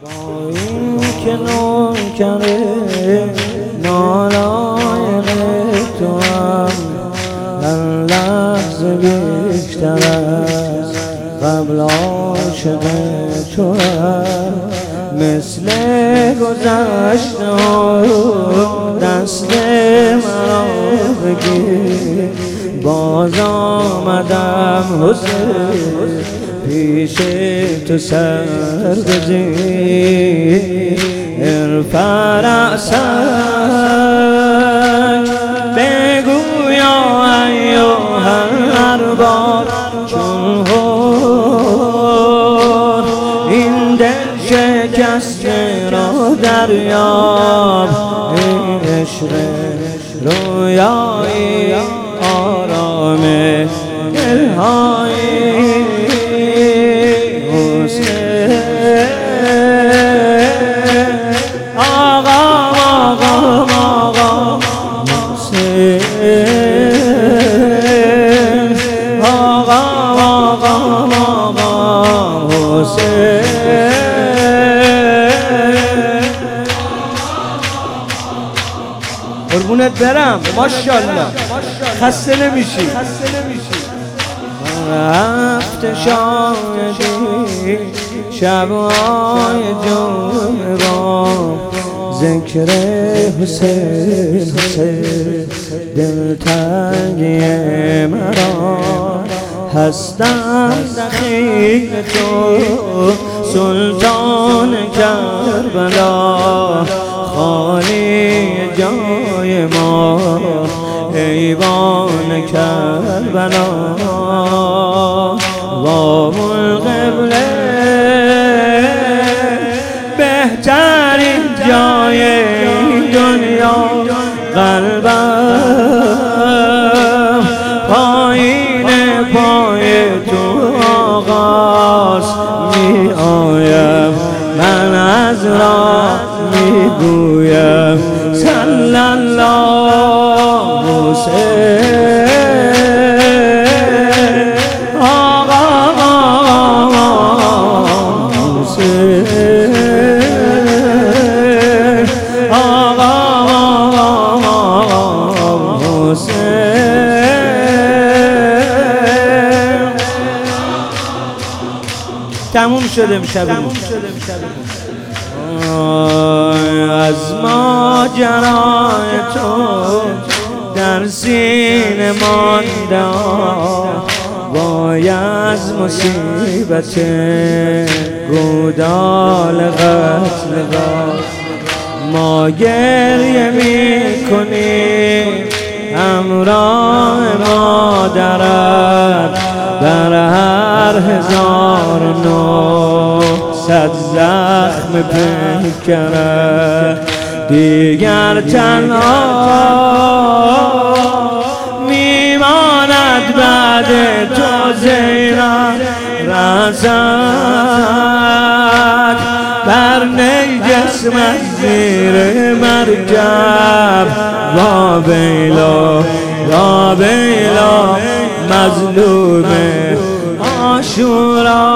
با این که نوکر نالایق تو هم هر لحظه بیشتر از قبل عاشق تو هم مثل گذشته دست مرا بگیر باز آمدم حسین پیش تو سر بزیر ارفع رأسک بگویا ایها الارباب چون این دل شکسته را دریاب این عشق رویایی آرام دلهایی قربونت برم ماشاءالله خسته نمیشی. رفت شاهدی شبهای جمعه با ذکر حسین حسین دلتنگی مرا هستم دخیل تو سلطان کربلا خالی جای ما ایوان کربلا باب القبله بهترین جای این دنیا قلبم پایین پای تو آغاز می آیم من از راه می گویم صلی الله حسین تموم شده امشب از ماجرای تو در سینه مانده وای از مصیبت گودال قتل ما گریه می کنیم همراه مادرت در هر 1900 زخم پیکرت دیگر تنها میماند بعد تو زینب رزد بر نی جسمت زیر مرکب وا بیلا مظلوم عاشورا